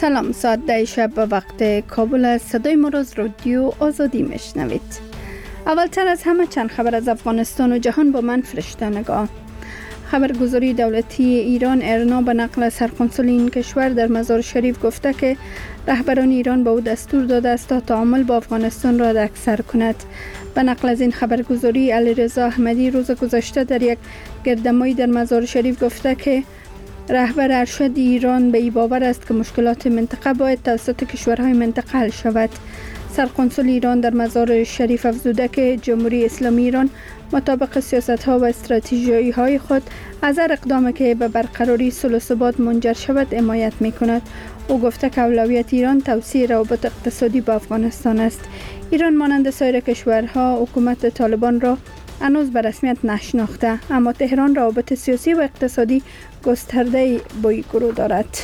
سلام، ساعت 10 شب به وقت کابل است. صدای ما را از رادیو آزادی میشنوید. اولتر از همه چند خبر از افغانستان و جهان با من فرشته نگاه. خبرگزاری دولتی ایران ارنا به نقل سرقنسول این کشور در مزار شریف گفته که رهبران ایران به او دستور داده است تا تعامل با افغانستان را اکثر کند. به نقل از این خبرگزاری علیرضا احمدی روز گذشته در یک گردمایی در مزار شریف گفته که رهبر ارشد ایران به این باور است که مشکلات منطقه باید توسط کشورهای منطقه حل شود. سرقنسول ایران در مزار شریف افزوده که جمهوری اسلامی ایران مطابق سیاست‌ها و استراتژی‌های خود از هر اقدامی که به برقراری صلح و ثبات منجر شود حمایت می‌کند. او گفته که اولویت ایران توسعه روابط اقتصادی با افغانستان است. ایران مانند سایر کشورها حکومت طالبان را هنوز به رسمیت نشناخته، اما تهران روابط سیاسی و اقتصادی گسترده با این گروه دارد.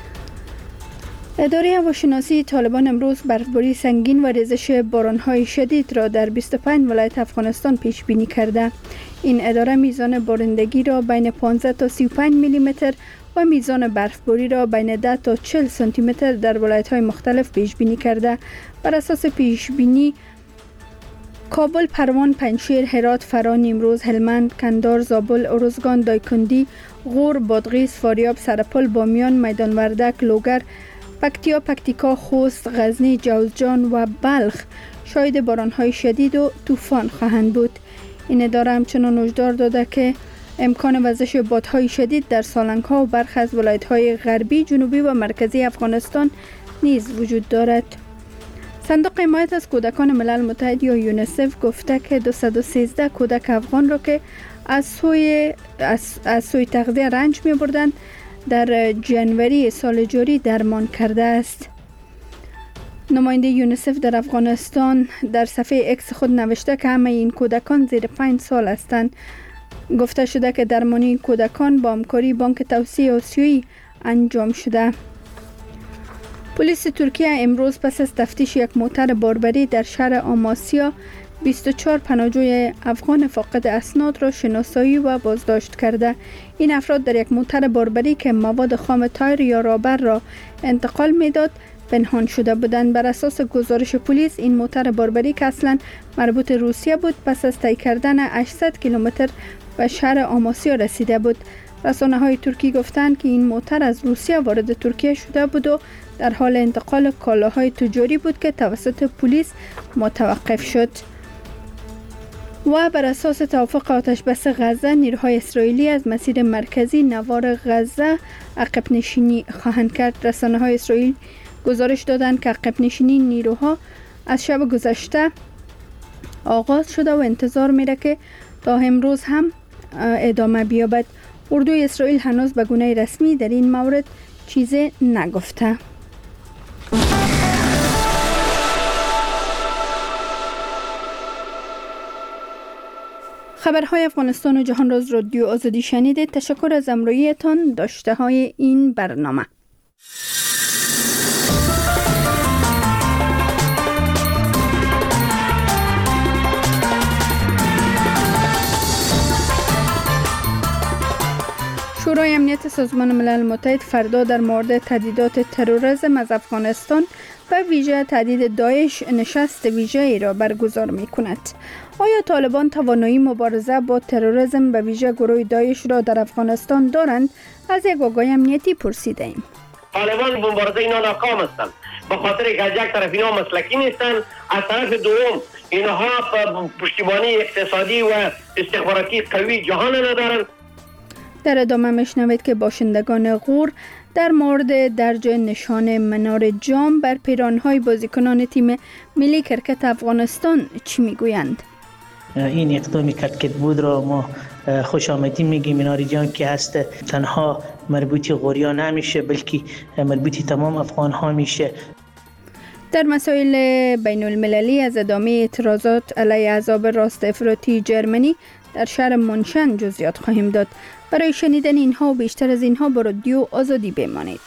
اداره هواشناسی طالبان امروز برفباری سنگین و ریزش باران‌های شدید را در 25 ولایت افغانستان پیش بینی کرده. این اداره میزان بارندگی را بین 15 تا 35 میلی متر و میزان برفباری را بین 10 تا 40 سانتی متر در ولایت‌های مختلف پیش بینی کرده. بر اساس پیش بینی کابل، پروان، پنجشیر، هرات، فرا، نیمروز، هلمند، کندهار، زابل، ارزگان، دایکنډي، غور، بادغیس، فاریاب، سرپل، بامیان، میدان وردک، لوگر، پکتیا، پکتیکا، خوست، غزنی، جوزجان و بلخ شاهد باران‌های شدید و طوفان خواهند بود. این اداره همچنان هشدار داده که امکان وزش بادهای شدید در سالنگ‌ها و برخی از ولایت‌های غربی، جنوبی و مرکزی افغانستان نیز وجود دارد. صندوق حمایت از کودکان ملل متحد یا یونیسف گفته که 213 کودک افغان را که از سوی تغذیه رنج می‌بردند در جنوری سال جاری درمان کرده است. نماینده یونیسف در افغانستان در صفحه اکس خود نوشته که همه این کودکان زیر 5 سال هستند. گفته شده که درمان این کودکان با همکاری بانک توسعه آسیایی انجام شده. پلیس ترکیه امروز پس از تفتیش یک موتر باربری در شهر آماسیا 24 پناهجوی افغان فاقد اسناد را شناسایی و بازداشت کرده. این افراد در یک موتر باربری که مواد خام تایر یا رابر را انتقال میداد پنهان شده بودند. بر اساس گزارش پلیس این موتر باربری که اصلا مربوط روسیه بود پس از طی کردن 800 کیلومتر به شهر آماسیا رسیده بود. رسانه‌های ترکی گفتند که این موتر از روسیه وارد ترکیه شده بود و در حال انتقال کالاهای تجاری بود که توسط پلیس متوقف شد. و بر اساس توافق آتش بس غزه، نیروهای اسرائیلی از مسیر مرکزی نوار غزه عقب نشینی خواهند کرد. رسانه‌های اسرائیل گزارش دادند که عقب نشینی نیروها از شب گذشته آغاز شده و انتظار میره که تا امروز هم ادامه بیابد. اردوی اسرائیل هنوز به گونه رسمی در این مورد چیزی نگفته. خبرهای افغانستان و جهان را از رادیو آزادی شنیدید. تشکر از همراهیتان. داشته های این برنامه. شورای امنیت سازمان ملل متحد فردا در مورد تهدیدات تروریسم از افغانستان و ویژه تهدید داعش نشست ویژه‌ای را برگزار می‌کند. آیا طالبان توانایی مبارزه با تروریسم به ویژه گروه داعش را در افغانستان دارند؟ از یک آگاه امنیتی پرسیدیم. طالبان مبارزه اینا ناکام هستند، به خاطر که از یک طرف اینا مسلکی نیستند، از طرف دوم اینها پشتیبانی اقتصادی و استخباراتی قوی جهان ندارند. در ادامه میشنوید که باشندگان غور در مورد درج نشان منار جام بر پیرانهای بازیکنان تیم ملی کرکت افغانستان چی میگویند. این اقدامی کرکت بود را ما خوش آمدید میگیم. منار جام که هست تنها مربوطی غوریا نمیشه بلکه مربوطی تمام افغان ها میشه. در مسائل بین المللی از ادامه اعتراضات علیه احزاب راست افراطی جرمنی در شهر منشن جزئیات خواهیم داد. برای شنیدن اینها و بیشتر از اینها با رادیو آزادی بمانید.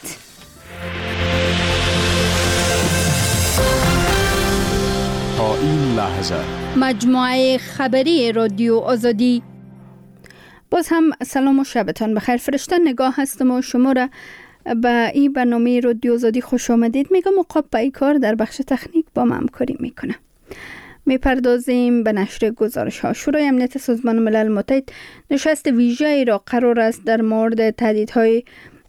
تا این لحظه مجموعه خبری رادیو آزادی. باز هم سلام و شبتان بخیر. فرشته نگاه هستم و شما را به این برنامه رادیو آزادی خوش آمدید میگم. مقاب پیکار در بخش تکنیک با ما همکاری میکنه. میپردازیم به نشر گزارش ها. شورای امنیت سازمان ملل متحد نشست ویژه‌ای را قرار است در مورد تهدیدهای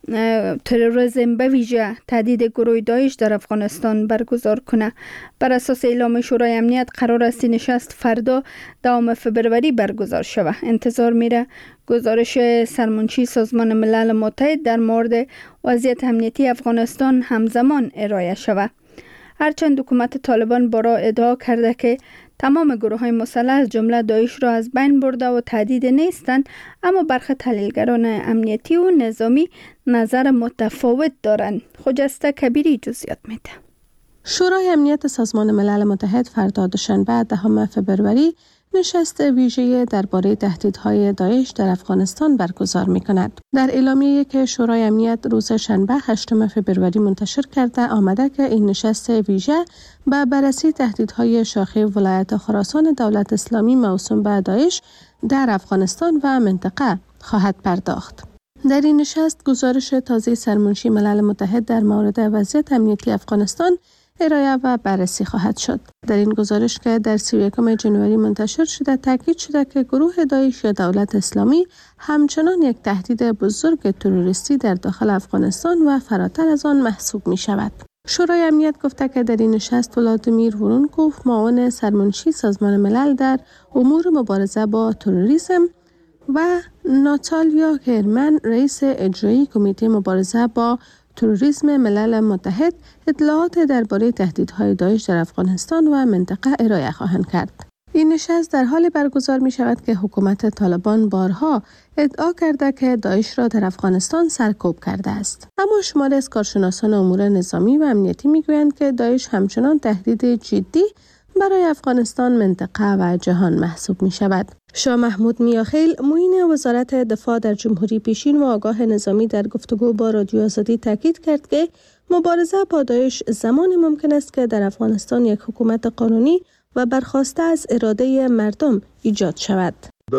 تروریسم به ویژه تهدید گروه داعش در افغانستان برگزار کنه. بر اساس اعلام شورای امنیت قرار است نشست فردا 2 فبروری برگزار شود. انتظار میره گزارش سرمنشی سازمان ملل متحد در مورد وضعیت امنیتی افغانستان همزمان ارائه شود. هرچند حکومت طالبان بارها ادعا کرده که تمام گروه‌های مسلح از جمله داعش را از بین برده و تهدید نیستند، اما برخی تحلیلگران امنیتی و نظامی نظر متفاوت دارند. خجسته کبیری جزئیات میده. شورای امنیت سازمان ملل متحد فردا دوشنبه 10 فبروری نشست ویژه درباره تهدیدهای داعش در افغانستان برگزار می‌کند. در اعلامیه‌ای که شورای امنیت روز شنبه 8 فبروری منتشر کرده آمده که این نشست ویژه به بررسی تهدیدهای شاخه ولایت خراسان دولت اسلامی موسوم به داعش در افغانستان و منطقه خواهد پرداخت. در این نشست گزارش تازه سرمنشی ملل متحد در مورد وضعیت امنیتی افغانستان ارائه و بررسی خواهد شد. در این گزارش که در 31 ژانویه منتشر شده تاکید شده که گروه داعش یا دولت اسلامی همچنان یک تهدید بزرگ تروریستی در داخل افغانستان و فراتر از آن محسوب می شود. شورای امنیت گفته که در این نشست ولادیمیر وورونکوف معاون سرمنشی سازمان ملل در امور مبارزه با تروریسم و ناتالیا هرمن رئیس اجرایی کمیته مبارزه با تروریسم ملل متحد اطلاعات درباره تهدیدهای داعش در افغانستان و منطقه ارائه خواهند کرد. این نشست در حال برگزار می شود که حکومت طالبان بارها ادعا کرده که داعش را در افغانستان سرکوب کرده است. اما شماری از کارشناسان امور نظامی و امنیتی می گویند که داعش همچنان تهدید جدی برای افغانستان، منطقه و جهان محسوب می شود. شاه محمود میاخیل معین وزارت دفاع در جمهوری پیشین و آگاه نظامی در گفتگو با رادیو آزادی تاکید کرد که مبارزه با داعش زمان ممکن است که در افغانستان یک حکومت قانونی و برخواسته از اراده مردم ایجاد شود.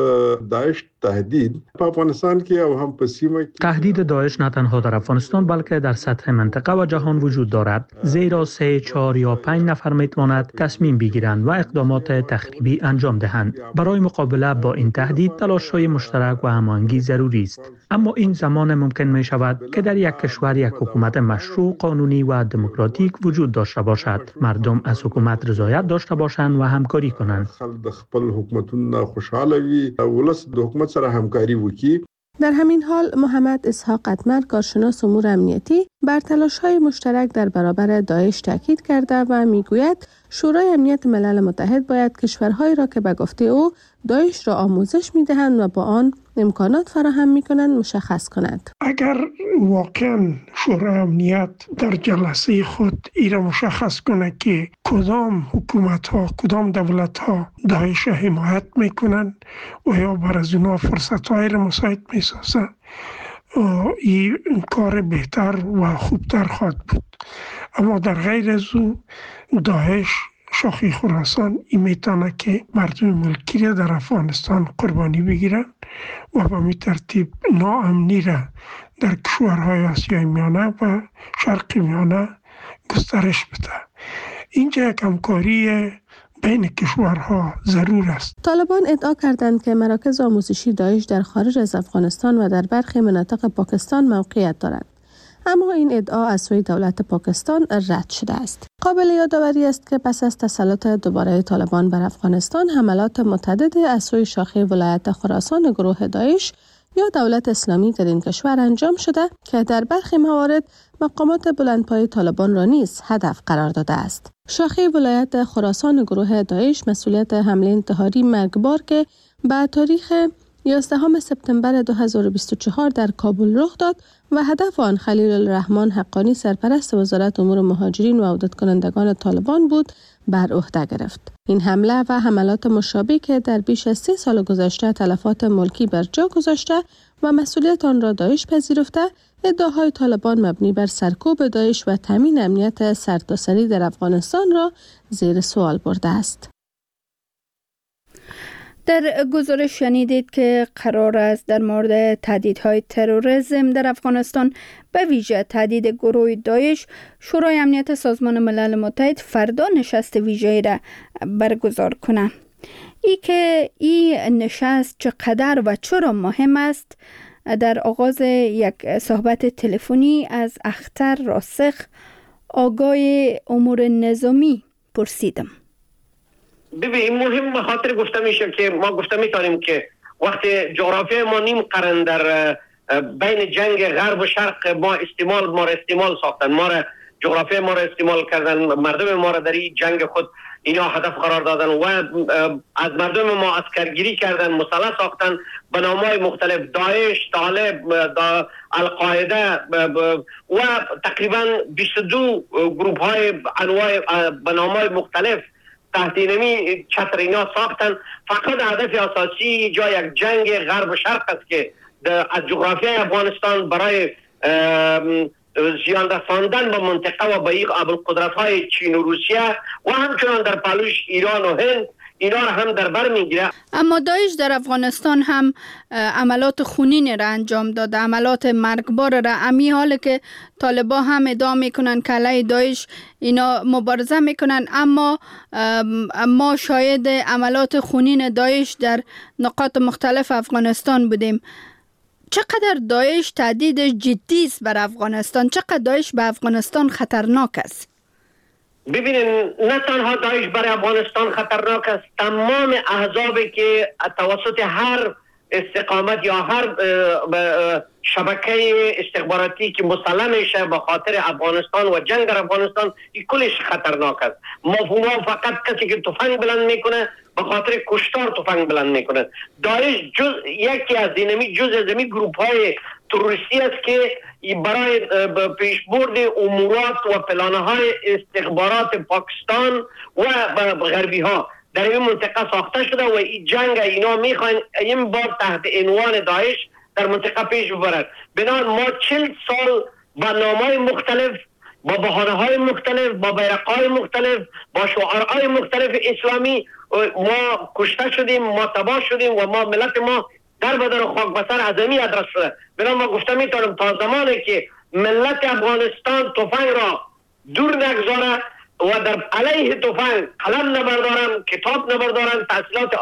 داعش تهدید په افغانستان کې او هم په سیمه کې تهدید داعش نه تنها در افغانستان بلکه در سطح منطقه و جهان وجود دارد، زیرا 3، 4 یا 5 نفر میتواند تصمیم بگیرند و اقدامات تخریبی انجام دهند. برای مقابله با این تهدید تلاش‌های مشترک و هماهنگی ضروری است، اما این زمان ممکن می شود که در یک کشور یک حکومت مشروع، قانونی و دموکراتیک وجود داشته باشد. مردم از حکومت رضایت داشته باشند و همکاری کنند. خلک خپل حکومتونه خوشاله وي، ولس د حکومت سره همکاری وکړي. در همین حال محمد اسحاق اتمر کارشناس امور امنیتی بر تلاش‌های مشترک در برابر داعش تاکید کرده و میگوید شورای امنیت ملل متحد باید کشورهایی را که به گفته او داعش را آموزش می‌دهند و با آن امکانات فراهم می‌کنند مشخص کند. اگر واقعا شورای امنیت در جلسه خود ایرا مشخص کنه که کدام حکومت‌ها، کدام دولت‌ها داعش را حمایت می‌کنند و یا بر از اونها فرصت‌های را مساعد می‌سازند، این کار بهتر و خوبتر خواهد بود. اما در غیر از او داعش شاخه خراسان این میتونه که مردم ملکی را در افغانستان قربانی بگیرن و به می ترتیب ناامنی را در کشورهای آسیای میانه و شرق میانه گسترش بده. اینجا یک همکاری بین کشورها ضرور است. طالبان ادعا کردند که مراکز آموزشی داعش در خارج از افغانستان و در برخی مناطق پاکستان موقعیت دارد. اما این ادعا از سوی دولت پاکستان رد شده است. قابل یادآوری است که پس از تسلط دوباره طالبان بر افغانستان، حملات متعددی از سوی شاخه ولایت خراسان گروه داعش یا دولت اسلامی در این کشور انجام شده که در برخی موارد مقامات بلندپایه طالبان را نیز هدف قرار داده است. شاخه ولایت خراسان گروه داعش مسئولیت حمله انتحاری مرگبار که به تاریخ 11 سپتامبر 2024 در کابل رخ داد و هدف آن خلیل الرحمن حقانی سرپرست وزارت امور مهاجرین و عودت کنندگان طالبان بود بر عهده گرفت. این حمله و حملات مشابه که در بیش از 3 سال گذشته تلفات ملکی بر جا گذاشته و مسئولیت آن را داعش پذیرفته، ادعاهای طالبان مبنی بر سرکوب داعش و تامین امنیت سرتاسری در افغانستان را زیر سوال برده است. در گزارش شنیدید که قرار است در مورد تهدیدهای تروریسم در افغانستان به ویژه تهدید گروه داعش شورای امنیت سازمان ملل متحد فردا نشست ویژه‌ای را برگزار کنه. که این نشست چقدر و چرا مهم است در آغاز یک صحبت تلفنی از اختر راسخ آگای امور نظامی پرسیدم. ببین مهم به خاطر گفته میشه که ما گفته میتونیم که وقتی جغرافیای ما نیم قرن در بین جنگ غرب و شرق ما را استعمال ساختن، جغرافیای ما را استعمال کردن، مردم ما را در این جنگ خود اینا هدف قرار دادن و از مردم ما اسکرگیری کردن، مسلح ساختن به نام‌های مختلف، داعش، طالب، القاعده و تقریبا 22 گروه های انواع به نام‌های مختلف تحت اینمی چتر اینا ساختن. فقط هدف اساسی جای یک جنگ غرب و شرق است که از جغرافیای افغانستان برای زیان رساندن به منطقه و به این ابوالقدرت‌های چین و روسیه و همچنان در پهلوش ایران و هند اینا را هم در بر میگیره. اما داعش در افغانستان هم عملات خونین را انجام داده، عملات مرگبار را. امی حال که طالبا هم ادعا میکنن که علیه داعش اینا مبارزه میکنن، اما ما شاهد عملات خونین داعش در نقاط مختلف افغانستان بودیم. چقدر داعش تهدید جدی است بر افغانستان؟ چقدر داعش به افغانستان خطرناک است؟ ببینید نه تنها داعش برای افغانستان خطرناک است، تمام احزابی که توسط هر استقامت یا هر شبکه استخباراتی که مسلح میشه به خاطر افغانستان و جنگ در افغانستان، این کلش خطرناک است. مفهوم فقط کسی که تفنگ بلند میکنه به خاطر کشتار تفنگ بلند میکنه. داعش یکی از جزء گروپ های تروریستی است که برای پیشبرد امورات و پلانهای استخبارات پاکستان و غربی ها در این منطقه ساخته شده و این جنگ اینا میخواین این بار تحت عنوان داعش در منطقه پیش ببرد. بنابراین ما 40 سال با نامهای مختلف، با بهانه‌های مختلف، با بیرق‌های مختلف، با شعارهای مختلف اسلامی ما کشته شدیم، ما تباه شدیم و ما ملت ما در بدن و خاک بسر عظمی ادرس شده. بنابراین ما گفته میتونم تا زمانی که ملت افغانستان تفنگ را دور نگذاره و در علیه تفنگ قلم نبردارن، کتاب نبردارن، تحصیلات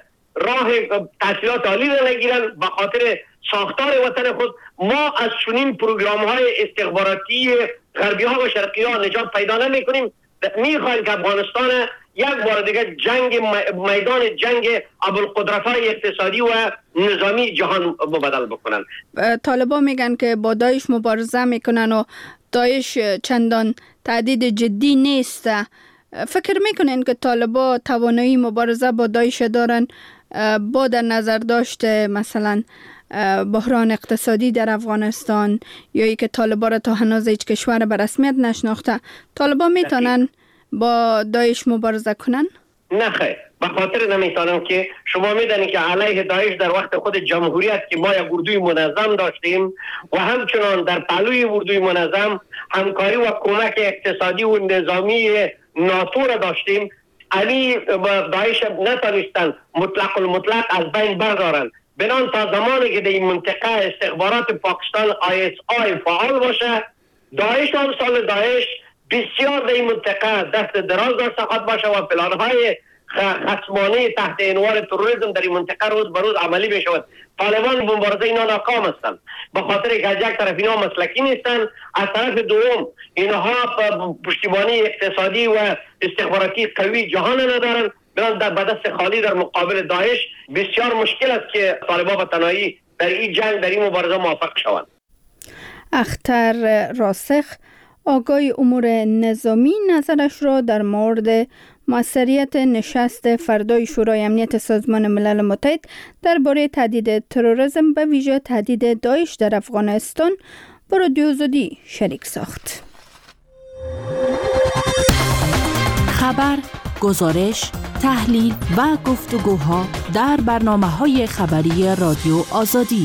عالی را نگیرن به خاطر ساختار وطن خود، ما از چنین پروگرام های استخباراتی غربی ها و شرقی ها نجات پیدا نمی کنیم. میخوایم که افغانستان یک بار دیگه میدان جنگ ابوالقدرت های اقتصادی و نظامی جهان بدل بکنن. طالبان میگن که با داعش مبارزه میکنن و داعش چندان تهدید جدی نیست. فکر میکنین که طالبان توانایی مبارزه با داعش دارن با در نظر داشته مثلا بحران اقتصادی در افغانستان یا ای که طالبان را تا هنوز هیچ کشور به رسمیت نشناخته؟ طالبان میتونن با داعش مبارزه کنن؟ نه خیر، به خاطر نمیتونم که شما میدونید که علیه داعش در وقت خود جمهوریت که ما یک اردوی منظم داشتیم و همچنان در پهلوی اردوی منظم همکاری و کمک اقتصادی و نظامی ناتو را داشتیم، علی داعش نتونستن مطلق از بین بردارن. بنان تا زمانی که در این منطقه استخبارات پاکستان ISI فعال باشه، داعش هم سال داعش بسیار در این منطقه دست دراز داشته خواهد باشه و پلانهای خصمانه تحت عنوان تروریسم در این منطقه روز به روز عملی بشود. طالبان مبارزه اینا ناکام هستند به خاطر که از یک طرف اینا مسلکی نیستند، از طرف دوم اینها پشتیبانی اقتصادی و استخباراتی قوی جهان ندارند. برای در دست خالی در مقابل داعش بسیار مشکل است که طالبان به تنهایی در این جنگ، در این مبارزه موفق شوند. اختر راسخ آگای امور نظامی نظرش را در مورد موثریت نشست فردای شورای امنیت سازمان ملل متحد درباره تهدید تروریسم به ویژه تهدید داعش در افغانستان با رادیو آزادی شریک ساخت. خبر، گزارش، تحلیل و گفتگوها در برنامه‌های خبری رادیو آزادی.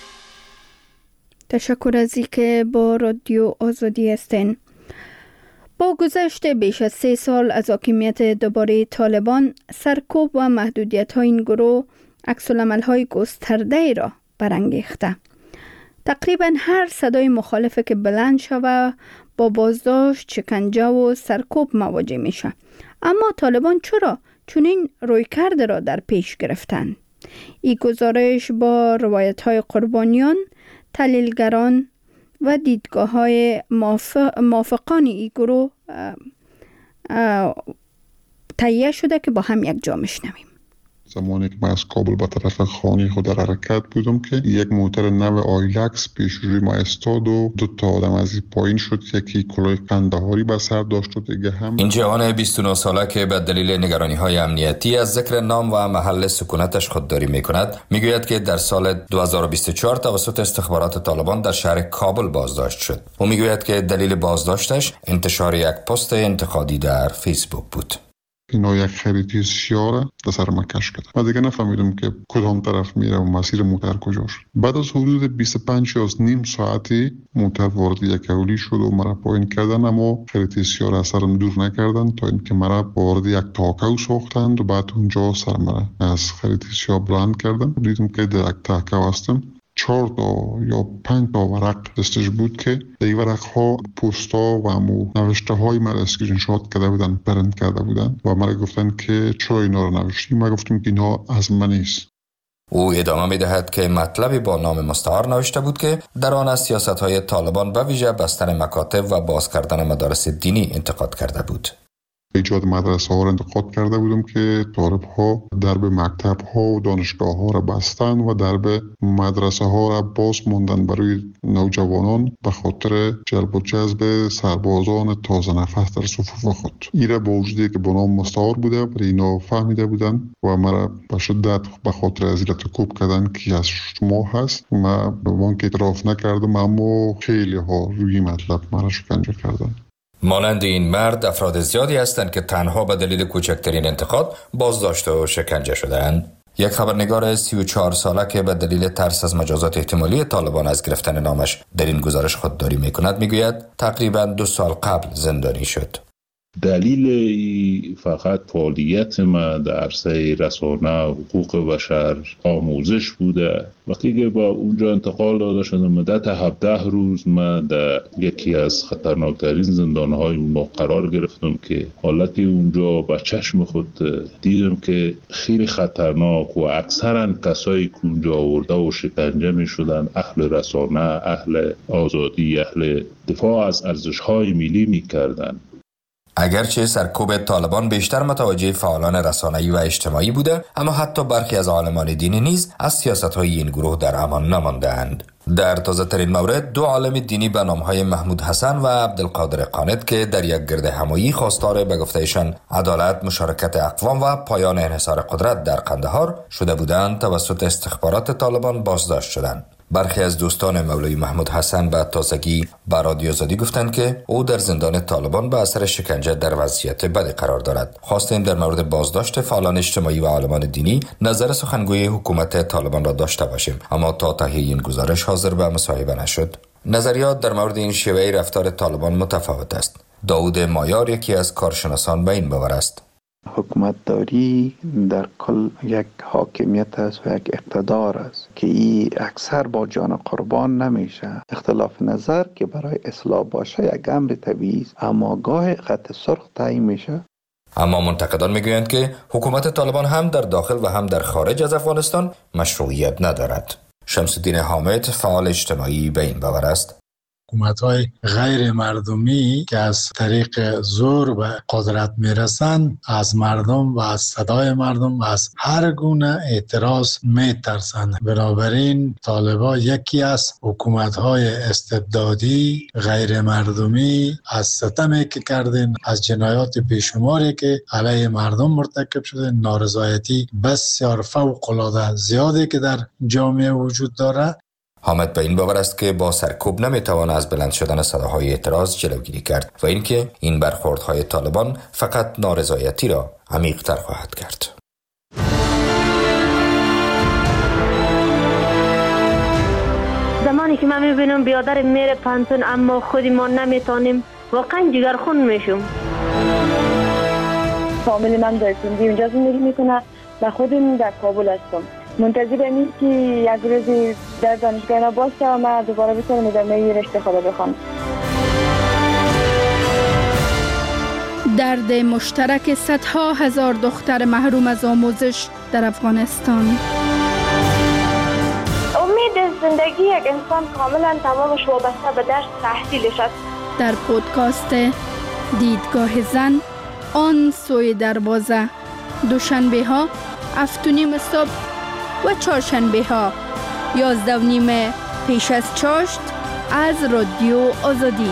تشکر از اینکه با رادیو آزادی هستین. با گذشت بیش از 3 سال از حاکمیت دوباره طالبان، سرکوب و محدودیت‌های این گروه عکس‌العمل‌های گسترده را برانگیخته. تقریبا هر صدای مخالفه که بلند شود با بازداشت، شکنجه و سرکوب مواجه میشه. اما طالبان چرا چنین رویکرد را در پیش گرفتند؟ این گزارش با روایت‌های قربانیان، تحلیلگران و دیدگاه‌های موافقان این گروه تهیه شده که با هم یک جا میشنویم. زمانی که من از کابل به طرف خانه خود در حرکت بودم که یک موتر نو آیلکس پیش روی ما استاد و 2 آدم از این پایین شد، یکی کلاه قندهاری به سر داشت و دیگه هم. این جوان 29 ساله که به دلیل نگرانی‌های امنیتی از ذکر نام و محل سکونتش خودداری می‌کند، میگوید که در سال 2024 توسط استخبارات طالبان در شهر کابل بازداشت شد. او میگوید که دلیل بازداشتش انتشار یک پست انتقادی در فیسبوک بود. اینا یک خریطی سیاره در سر من کش کرد. من دیگه نفهمیدم که کدام طرف میره و مسیر موتر کجاست. بعد از حدود 25 یا نیم ساعتی موتر وارد یک اولی شد و مرا پایین کردن، اما خریطی سیاره از سرم دور نکردن تا اینکه مرا وارد یک تاکو ساختند و بعد اونجا سر مرا از خریطی سیاره بلند کردن. دیدم که در یک تاکو هستم. 4 یا 5 ورق دستش بود که در ورق ها پوستا و نوشته های مرا اسکرین شات کرده بودن، پرنت کرده بودن و مرا گفتن که چرا اینا رو نوشتی؟ من گفتم که اینا از من نیست. او ادامه می دهد که مطلبی با نام مستعار نوشته بود که در آن از سیاست های طالبان به ویژه بستن مکاتب و باز کردن مدارس دینی انتقاد کرده بود. ایجاد مدرسه ها را انتقاد کرده بودم که طالب ها درب مکتب ها و دانشگاه ها را بستن و درب مدرسه ها را باز موندن برای نوجوانان به خاطر جلب و جذب سربازان تازه نفس در صفوف خود. این را با وجودی که با نام مستعار بوده ولی اینا فهمیده بودن و مرا به شدت به خاطر از این تکوب کردن که از شما هست. من به وان که اعتراف نکردم، اما خیلی ها روی مطلب مرا شکنجه کردن. مانند این مرد افراد زیادی هستند که تنها به دلیل کوچکترین انتقاد بازداشت و شکنجه شدند. یک خبرنگار 34 ساله که به دلیل ترس از مجازات احتمالی طالبان از گرفتن نامش در این گزارش خودداری میکند میگوید تقریبا 2 سال قبل زندانی شد. دلیل فقط فعالیت ما در عرصه رسانه، حقوق بشر، آموزش بوده. وقتی که با اونجا انتقال داده شدم، مدت 17 روز من در یکی از خطرناکترین زندانهای ما قرار گرفتم که حالتی اونجا با چشم خود دیدم که خیلی خطرناک و اکثرا کسایی که اونجا آورده و شکنجه می شدن اهل رسانه، اهل آزادی، اهل دفاع از ارزش‌های ملی می کردن. اگرچه سرکوب طالبان بیشتر متوجه فعالان رسانه‌ای و اجتماعی بوده، اما حتی برخی از عالمان دینی نیز از سیاست‌های این گروه در امان نمانده‌اند. در تازه ترین مورد 2 عالم دینی به نام‌های محمود حسن و عبدالقادر قانت که در یک گرد همایی خواستار به گفته‌ایشان عدالت، مشارکت اقوام و پایان انحصار قدرت در قندهار شده بودند توسط استخبارات طالبان بازداشت شدند. برخی از دوستان مولوی محمود حسن به تازگی به رادیو آزادی گفتند که او در زندان طالبان به اثر شکنجه در وضعیت بدی قرار دارد. خواستیم در مورد بازداشت فعالان اجتماعی و عالمان دینی نظر سخنگوی حکومت طالبان را داشته باشیم، اما تا تهیه این گزارش حاضر به مصاحبه نشد. نظریات در مورد این شیوه رفتار طالبان متفاوت است. داود مایار یکی از کارشناسان به این باور است. حکومت داری در کل یک حاکمیت است و یک اقتدار است که این اکثر با جان قربان نمیشه. اختلاف نظر که برای اصلاح باشه یک امر طبیعی است، اما گاه خط سرخ تعیین میشه. اما منتقدان میگویند که حکومت طالبان هم در داخل و هم در خارج از افغانستان مشروعیت ندارد. شمس الدین حامد فعال اجتماعی به این باور است. حکومت‌های غیر مردمی که از طریق زور به قدرت میرسند از مردم و از صدای مردم و از هر گونه اعتراض میترسند. بنابراین طالبان یکی از حکومت‌های استبدادی غیر مردمی از ستمی که کردن، از جنایات بیشماری که علیه مردم مرتکب شده، نارضایتی بسیار فوق‌العاده زیادی که در جامعه وجود دارد. حامد به این باور است که با سرکوب نمیتوان از بلند شدن صداهای اعتراض جلوگیری کرد و اینکه این برخوردهای طالبان فقط نارضایتی را عمیق‌تر خواهد کرد. زمانی که من میبینم بیادر میره پانتون اما خودی ما نمیتونیم واقعا جگرخون میشم. فامیل من در سندی اونجا زندگی میکنه و خودم در کابل هستم. منتظرم که یک روزی در دانشگاه باشه و من دوباره بتونم ادامه رشته خود بخوام. درد مشترک صدها هزار دختر محروم از آموزش در افغانستان. امید زندگی یک انسان کاملا تمامش وابسته به درس تحصیلش است. در پودکاست دیدگاه زن آن سوی دروازه، دوشنبه ها 7:30 صبح و چهارشنبه ها 11:30 پیش از چاشت از رادیو آزادی.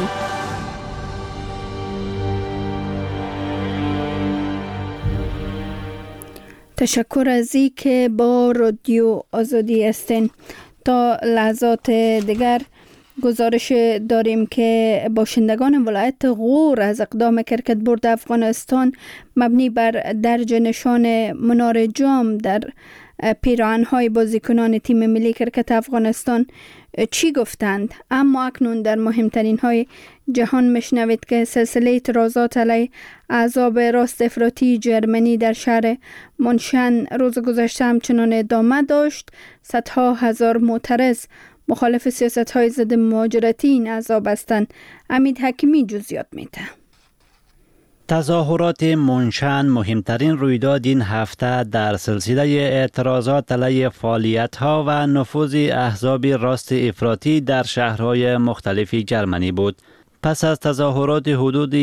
تشکر از این که با رادیو آزادی هستین. تا لحظات دیگر گزارش داریم که باشندگان ولایت غور از اقدام کرکټبورد افغانستان مبنی بر درج نشان منار جام در پیراهن‌های بازیکنان تیم ملی کرکت افغانستان چی گفتند؟ اما اکنون در مهمترین های جهان میشنوید که سلسله اعتراضات علیه احزاب راست افراطی جرمنی در شهر منشن روز گذشته همچنان ادامه داشت. صدها هزار معترض مخالف سیاست‌های ضد مهاجرتی این احزاب هستند. امید حکیمی جزئیات میده. تظاهرات منشن مهمترین رویداد این هفته در سلسله اعتراضات علیه فعالیت‌ها و نفوذ احزاب راست افراطی در شهرهای مختلف جرمنی بود. پس از تظاهرات حدود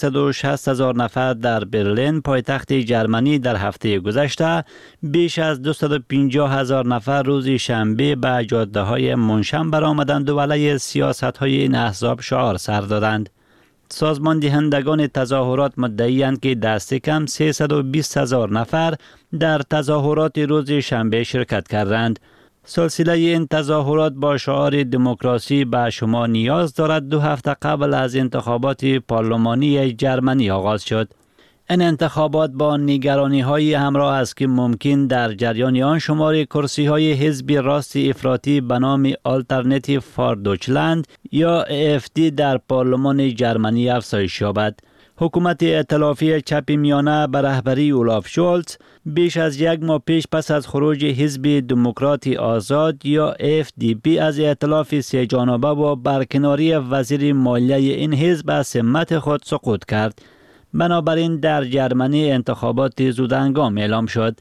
160,000 نفر در برلین پایتخت جرمنی در هفته گذشته، بیش از 250,000 نفر روز شنبه به جاده‌های منشن برآمدند و علیه سیاست‌های این احزاب شعار سر دادند. سازمان دهندگان تظاهرات مدعی‌اند که دست کم 320,000 نفر در تظاهرات روز شنبه شرکت کردند. سلسله این تظاهرات با شعار دموکراسی به شما نیاز دارد 2 هفته قبل از انتخابات پارلمانی جرمنی آغاز شد. این انتخابات با نگرانی‌های همراه است که ممکن در جریان آن شمار کرسی‌های حزب راست افراطی به نام آلترناتیو فار دویچلند یا AfD در پارلمان جرمنی افزایش یابد. حکومت ائتلافی چپ میانه به رهبری اولاف شولز بیش از 1 ماه پیش پس از خروج حزب دموکرات آزاد یا FDP از ائتلاف سه جانبه و برکناری وزیر مالیه این حزب از سمت خود سقوط کرد. بنابراین در جرمنی انتخابات زودهنگام اعلام شد.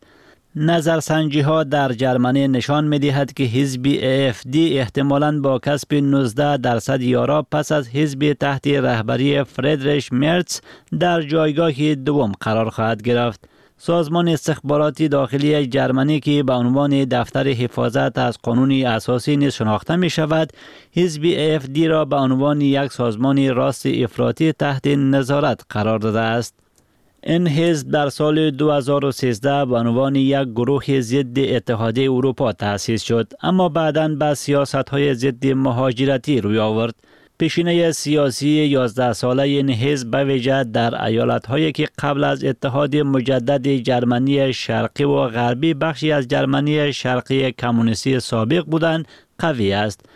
نظرسنجی ها در جرمنی نشان می دهد که حزب AfD احتمالاً با کسب 19% یارا پس از حزب تحت رهبری فریدریش مرتز در جایگاه دوم قرار خواهد گرفت. سازمان استخباراتی داخلی جرمنی که به عنوان دفتر حفاظت از قانون اساسی نیز شناخته می شود، حزب AfD را به عنوان یک سازمان راست افراطی تحت نظارت قرار داده است. این حزب در سال 2013 به عنوان یک گروه ضد اتحادیه اروپا تأسیس شد، اما بعداً به سیاست‌های ضد مهاجرتی روی آورد. پیشینه سیاسی 11 ساله این حزب به ویژه در ایالت‌هایی که قبل از اتحاد مجدد جرمنی شرقی و غربی بخشی از جرمنی شرقی کمونیستی سابق بودند قوی است.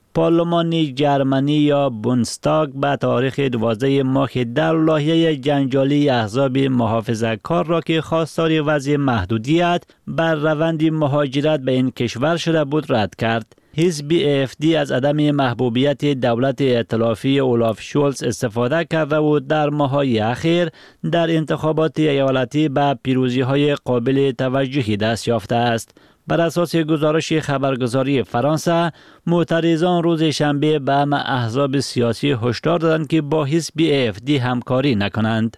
پارلمان جرمنی یا بوندستاگ به تاریخ 12 ماه در لایحه جنجالی احزاب محافظه‌کار را که خواستار وضع محدودیت بر روند مهاجرت به این کشور شده بود رد کرد. حزب AfD از عدم محبوبیت دولت ائتلافی اولاف شولز استفاده کرده و در ماه‌های اخیر در انتخابات ایالتی به پیروزی‌های قابل توجهی دست یافته است. بر اساس گزارش خبرگزاری فرانسه، معترضان روز شنبه به همه احزاب سیاسی هشدار دادند که با حزب AfD همکاری نکنند.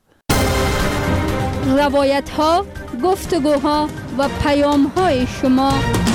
روایت‌ها، گفتگوها و پیام‌های شما.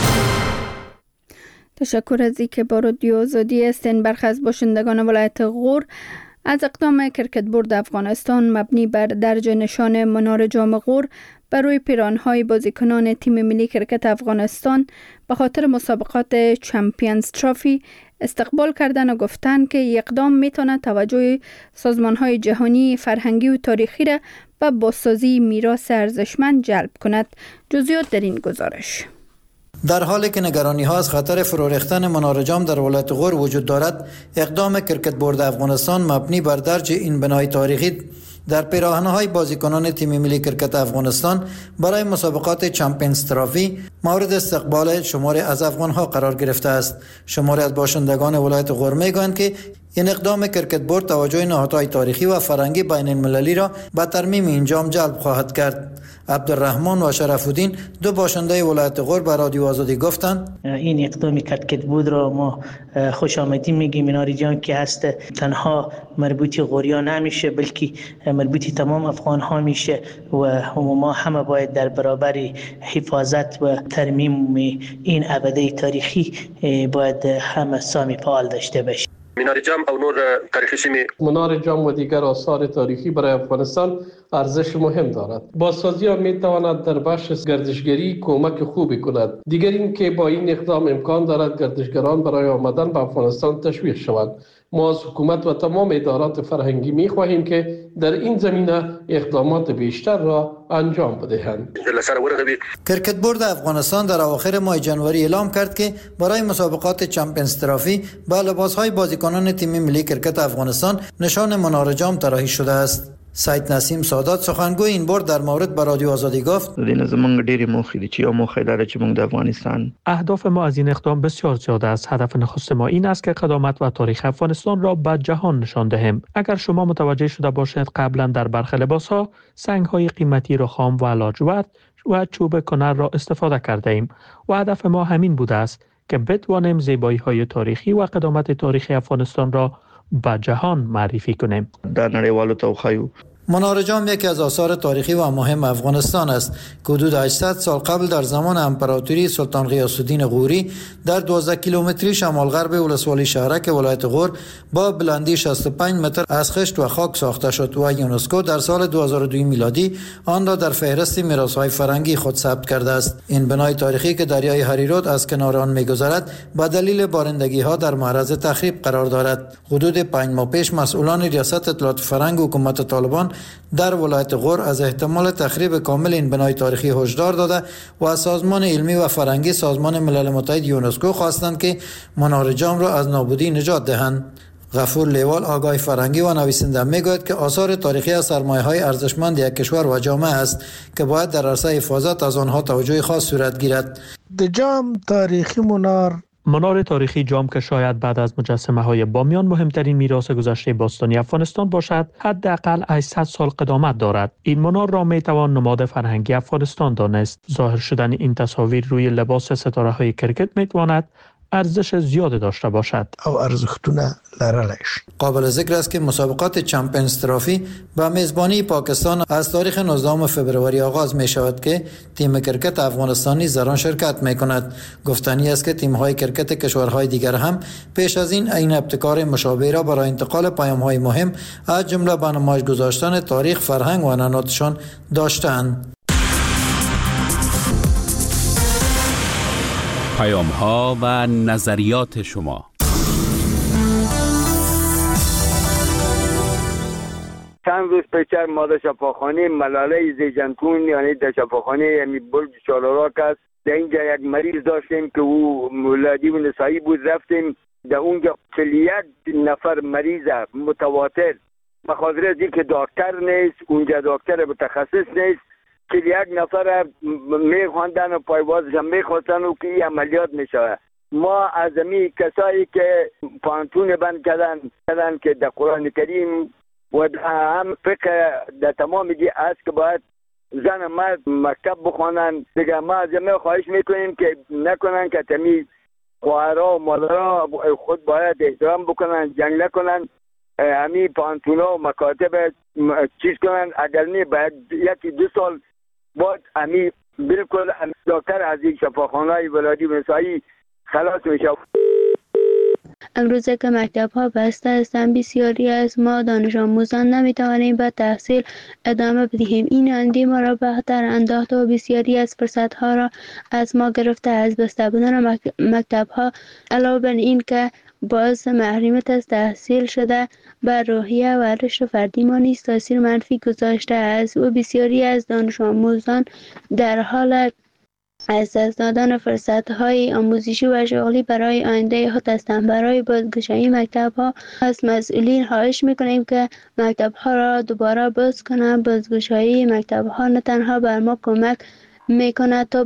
تشکر از اینکه با رادیو آزادی هستین. برخی از باشندگان ولایت غور از اقدام کرکټبورد افغانستان مبنی بر درج نشان منار جام غور بر روی پیراهن‌های بازیکنان تیم ملی کرکت افغانستان به خاطر مسابقات چمپیونز ترافی استقبال کردن و گفتند که اقدام میتواند توجه سازمان‌های جهانی فرهنگی و تاریخی را به بازسازی میراث ارزشمند جلب کند. جزئیات در این گزارش. در حالی که نگرانی ها از خطر فرو ریختن منار جام در ولایت غور وجود دارد، اقدام کرکت بورد افغانستان مبنی بر درج این بنای تاریخی در پیراهن‌های بازیکنان تیم ملی کرکت افغانستان برای مسابقات چمپیونز ترافی مورد استقبال شماری از افغان‌ها قرار گرفته است. شماری از باشندگان ولایت غور میگویند که این اقدام کرکت بورد توجه نهادهای تاریخی و فرهنگی بین المللی را به ترمیم این جام جلب خواهد کرد. عبدالرحمن و شرف الدین دو باشنده ولایت غور به رادیو آزادی گفتند این اقدام کرکت بورد را ما خوش آمدید میگیم. مناری جان که هست تنها مربوطی غوریا نمیشه بلکه مربوطی تمام افغان ها میشه و ما همه باید در برابر حفاظت و ترمیم این ابده تاریخی باید همه سامی فعال داشته باشیم. منار جام او نور تاریخی سیمه منار جام و دیگر آثار تاریخی برای افغانستان ارزش مهم دارد. بازسازی آن می تواند در بخش گردشگری کمک خوبی کند. دیگر این که با این اقدام امکان دارد گردشگران برای آمدن به افغانستان تشویق شوند. ما از حکومت و تمام ادارات فرهنگی می خواهیم که در این زمینه اقدامات بیشتر را انجام بدهند. کرکت بورد افغانستان در اواخر ماه جنوری اعلام کرد که برای مسابقات چمپیونز ترافی با لباس‌های بازیکنان تیم ملی کرکت افغانستان نشان منار جام طراحی شده است. سید نسیم سادات سخنگوی این بورد در مورد به رادیو آزادی گفت دین زمونږ ډېری موخې دي چې یو موخه لري چې موږ د افغانستان اهداف ما از این اقدام بسیار زیاد است. هدف نخست ما این است که قدامت و تاریخ افغانستان را به جهان نشان دهیم. اگر شما متوجه شده باشید قبلا در برخی لباس‌ها سنگ‌های قیمتی رخام و لاجورد و چوب کنر را استفاده کرده ایم و هدف ما همین بوده است که بتوانیم زیبایی‌های تاریخی و قدامت تاریخی افغانستان را به جهان معرفی کنیم. در نړیوالو ته وښایو. منار جام یکی از آثار تاریخی و مهم افغانستان است که حدود 800 سال قبل در زمان امپراتوری سلطان غیاث الدین غوری در 12 کیلومتری شمال غرب ولسوالی شهرک ولایت غور با بلندی 65 متر از خشت و خاک ساخته شد و یونسکو در سال 2002 میلادی آن را در فهرست میراث‌های فرهنگی خود ثبت کرده است. این بنای تاریخی که دریای هریرود از کنار آن می‌گذرد به دلیل بارندگی‌ها در معرض تخریب قرار دارد. حدود 5 ماه پیش مسئولان ریاست اطلاعات فرهنگ و حکومت طالبان در ولایت غور از احتمال تخریب کامل این بنای تاریخی هشدار داده و از سازمان علمی و فرهنگی سازمان ملل متحد یونسکو خواستند که منار جام را از نابودی نجات دهند. غفور لیوال آگاه فرهنگی و نویسنده میگوید که آثار تاریخی از سرمایه‌های ارزشمند یک کشور و جامعه است که باید در عرصه حفاظت از آنها توجه خاص صورت گیرد. جام تاریخی منار تاریخی جام که شاید بعد از مجسمه های بامیان مهمترین میراث گذشته باستانی افغانستان باشد، حداقل 800 سال قدامت دارد. این منار را می توان نماد فرهنگی افغانستان دانست. ظاهر شدن این تصاویر روی لباس ستاره های کرکت می تواند ارزش زیاد داشته باشد. او ارزښتونه لرلش. قابل ذکر است که مسابقات چمپیونز ترافی به میزبانی پاکستان از تاریخ 19 فوریه آغاز می شود که تیم کرکت افغانستانی در آن شرکت می کند. گفتنی است که تیم های کرکت کشورهای دیگر هم پیش از این ابتکار مشابه را برای انتقال پیام های مهم از جمله به نمایش گذاشتن تاریخ، فرهنگ و عنعناتشان داشتند. پیام‌ها و نظریات شما. چند روز پیش ما در شفاخانه ملاله زیجنتون یعنی در شفاخانه یعنی برج چالوراک است. در اینجا یک مریض داشتیم که او ولادی و نسایی بود. رفتیم در اونجا 41 نفر مریض متواتر بخاطر از اینکه دکتر نیست، اونجا دکتر متخصص نیست، که یک نفر میخواندن و پایوازش هم میخواستن و که این عملیات میشه. ما از امی کسایی که پانتون بند کردن که در قرآن کریم و هم فقه در تمام دی است که باید زن مرد مکتب بخوانن. دیگه ما از امی خواهش میکنیم که نکنن که تمی خواهرها و مادرها خود باید احترام بکنن، جنگ نکنن، امی پانتونا و مکاتب چیز کنن. اگر نه باید 1-2 سال بعد امی بالکل دکتر از این شفاخانه‌های ولادی و نسایی خلاص میشه. امروزه که مکتب ها بسته هستند بسیاری از ما دانش آموزان نمیتوانیم به تحصیل ادامه بدهیم. این اندی ما را به خطر انداخته و بسیاری از فرصت ها را از ما گرفته. از بسته بودن مکتب ها علاوه بر این که باعث محرومیت از تحصیل شده بر روحیه و رشد فردی ما نیز تاثیر منفی گذاشته است و بسیاری از دانش آموزان در حال از دست دادن فرصت‌های آموزشی و شغلی برای آینده خود هستند. برای بازگشایی مکتب‌ها از مسئولین خواهش می‌کنیم که مکتب‌ها را دوباره باز کنند. بازگشایی مکتب‌ها نه تنها بر ما کمک می‌کند تا